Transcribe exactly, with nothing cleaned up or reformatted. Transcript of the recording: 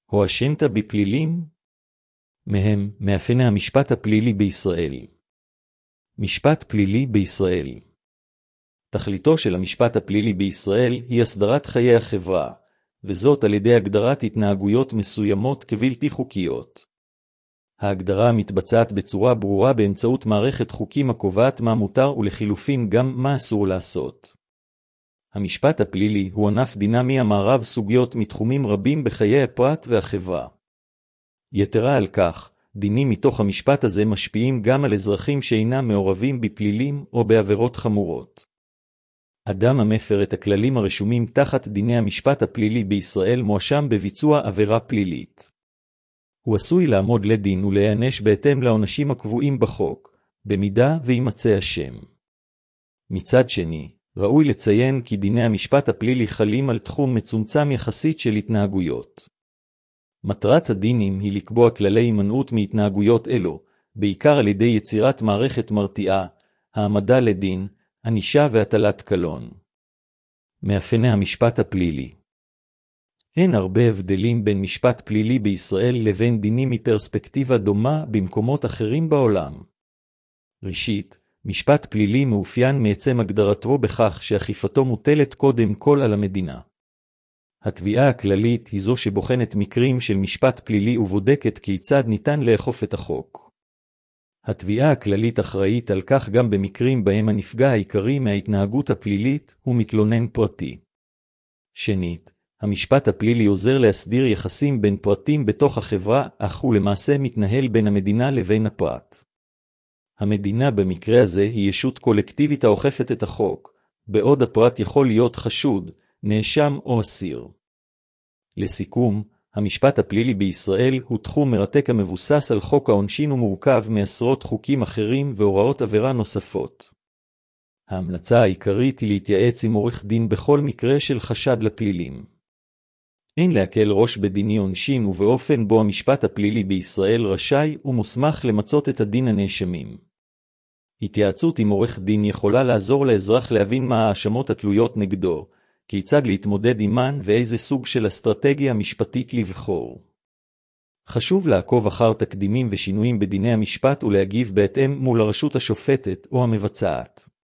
הואשמת בפלילים? מהם, מאפייני המשפט הפלילי בישראל. משפט פלילי בישראל. תכליתו של המשפט הפלילי בישראל היא הסדרת חיי החברה, וזאת על ידי הגדרת התנהגויות מסוימות כבלתי חוקיות. ההגדרה מתבצעת בצורה ברורה באמצעות מערכת חוקים הקובעת מה מותר ולחילופין גם מה אסור לעשות. המשפט הפלילי הוא ענף דינמי המערב סוגיות מתחומים רבים בחיי הפרט והחברה. יתרה על כך, דינים מתוך המשפט הזה משפיעים גם על אזרחים שאינם מעורבים בפלילים או בעבירות חמורות. אדם המפר את הכללים הרשומים תחת דיני המשפט הפלילי בישראל מואשם בביצוע עבירה פלילית. הוא עשוי לעמוד לדין ולהיענש בהתאם לעונשים הקבועים בחוק, במידה וימצא אשם. מצד שני, ראוי לציין כי דיני המשפט הפלילי חלים על תחום מצומצם יחסית של התנהגויות. מטרת הדינים היא לקבוע כללי הימנעות מהתנהגויות אלו, בעיקר על ידי יצירת מערכת מרתיעה, העמדה לדין, ענישה והטלת קלון. מאפייני המשפט הפלילי. אין הרבה הבדלים בין משפט פלילי בישראל לבין דינים מפרספקטיבה דומה במקומות אחרים בעולם. ראשית, משפט פלילי מאופיין מעצם הגדרתו בכך שאכיפתו מוטלת קודם כל על המדינה. התביעה הכללית היא זו שבוחנת מקרים של משפט פלילי ובודקת כיצד ניתן לאכוף את החוק. התביעה הכללית אחראית על כך גם במקרים בהם הנפגע העיקרי מההתנהגות הפלילית הוא מתלונן פרטי. שנית, המשפט הפלילי עוזר להסדיר יחסים בין פרטים בתוך החברה, אך הוא למעשה מתנהל בין המדינה לבין הפרט. המדינה במקרה הזה היא ישות קולקטיבית האוכפת את החוק, בעוד הפרט יכול להיות חשוד, נאשם או אסיר. לסיכום, המשפט הפלילי בישראל הוא תחום מרתק המבוסס על חוק העונשין ומורכב מעשרות חוקים אחרים והוראות עבירה נוספות. ההמלצה העיקרית היא להתייעץ עם עורך דין בכל מקרה של חשד לפלילים. אין להקל ראש בדיני עונשין ובאופן בו המשפט הפלילי בישראל רשאי ומוסמך למצות את הדין הנאשמים. התייעצות עם עורך דין יכולה לעזור לאזרח להבין מה האשמות התלויות נגדו, כיצד להתמודד עימן ואיזה סוג של אסטרטגיה משפטית לבחור. חשוב לעקוב אחר תקדימים ושינויים בדיני המשפט ולהגיב בהתאם מול הרשות השופטת או המבצעת.